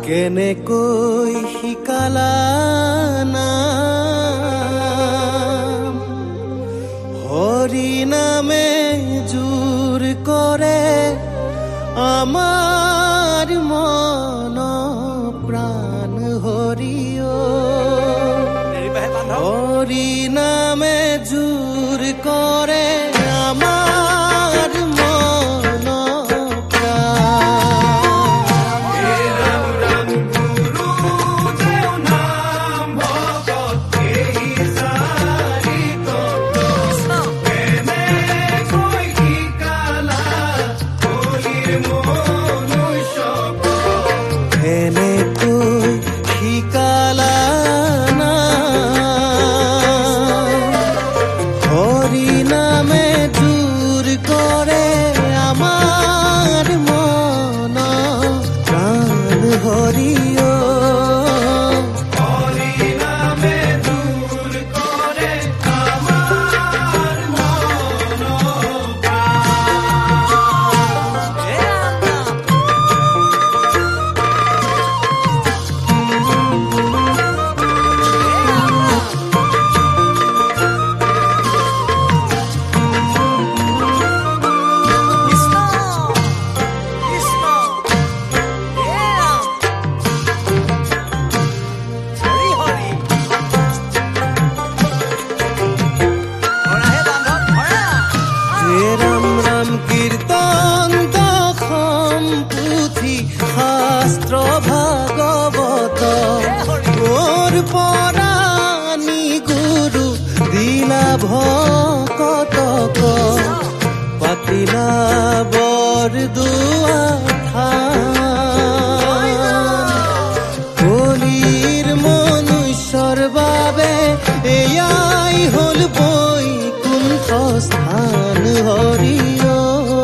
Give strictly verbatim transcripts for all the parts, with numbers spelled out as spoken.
কেনেকৈ শিকালা নাম হৰি নামে জোৰ কৰে আমাৰ মন প্ৰাণ হৰিও হৰি নামে জোৰ কৰে আমাৰ মন ভকতক পাতিলা বৰদুৱা কলিৰ মনুষ্যৰ বাবে এয়াই হল বৈকুণ্ঠ স্থান হৰিও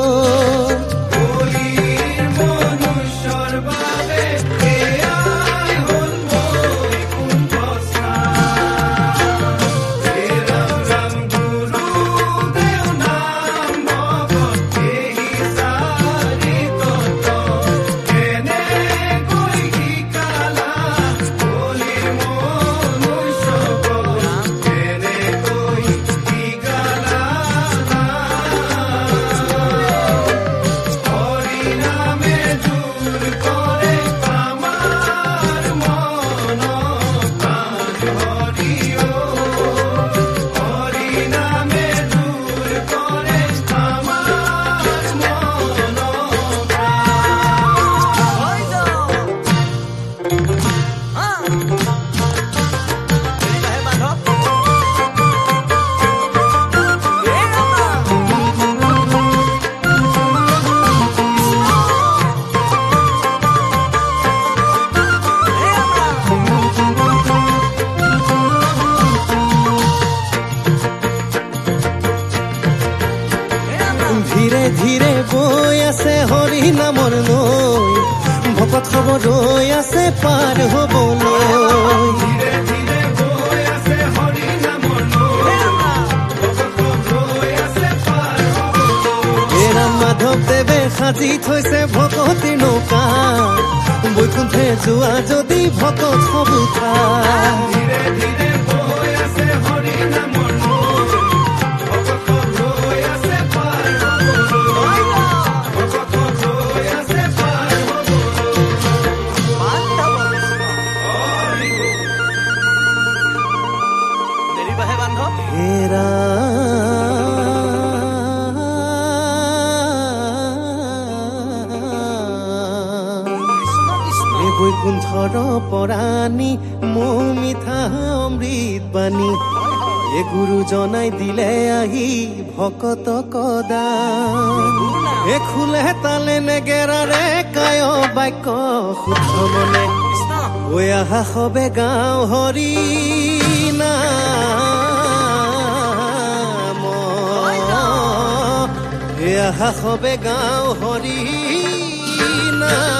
ধীৰে ধীৰে বৈ আছে হৰি নামৰ নৈ ভকত হব ৰৈ আছে পাৰ হবলৈ ৰাম মাধৱ দেৱে সাজি থৈছে ভকতিৰ নৌকা বৈকুণ্ঠে যোৱা যদি ভকত হব বৈকুণ্ঠৰ পৰাণী মৌ মিঠা অমৃত বাণী এ গুৰু জনাই দিলে আহি ভকতক দান এ খোলে তালে নেগেৰাৰে কায় বাক্য শুদ্ধ মনে ঐ আহা সবে গাঁও হৰি নাম এ আহা সবে গাঁও হৰি নাম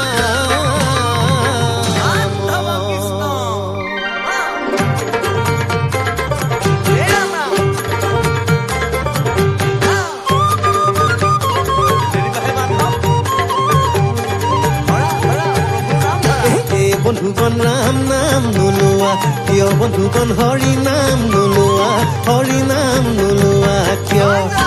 নাম নুলোৱা কিয় বন্ধুগণ হৰি নাম নুলোৱা হৰি নাম নুলোৱা কিয়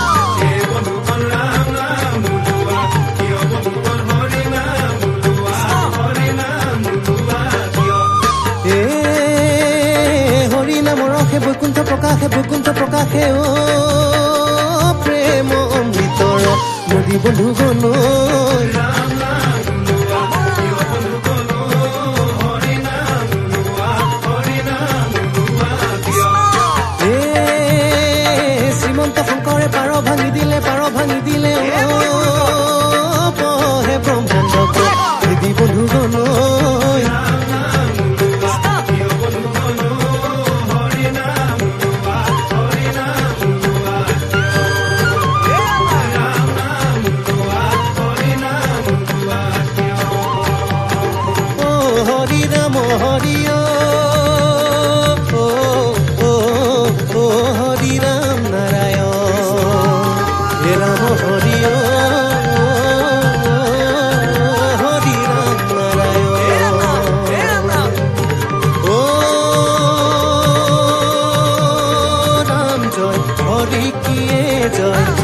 বৈকুণ্ঠ প্ৰকাশে বৈকুণ্ঠ প্ৰকাশে অ প্ৰেম অমৃতৰ নদী বন্ধুগণ শ্ৰীমন্ত শংকৰে পাৰ ভাঙি দিলে পাৰ ভাঙি দিলে অহে ব্ৰহ্মাণ্ড নদী বন্ধুগণ Joy,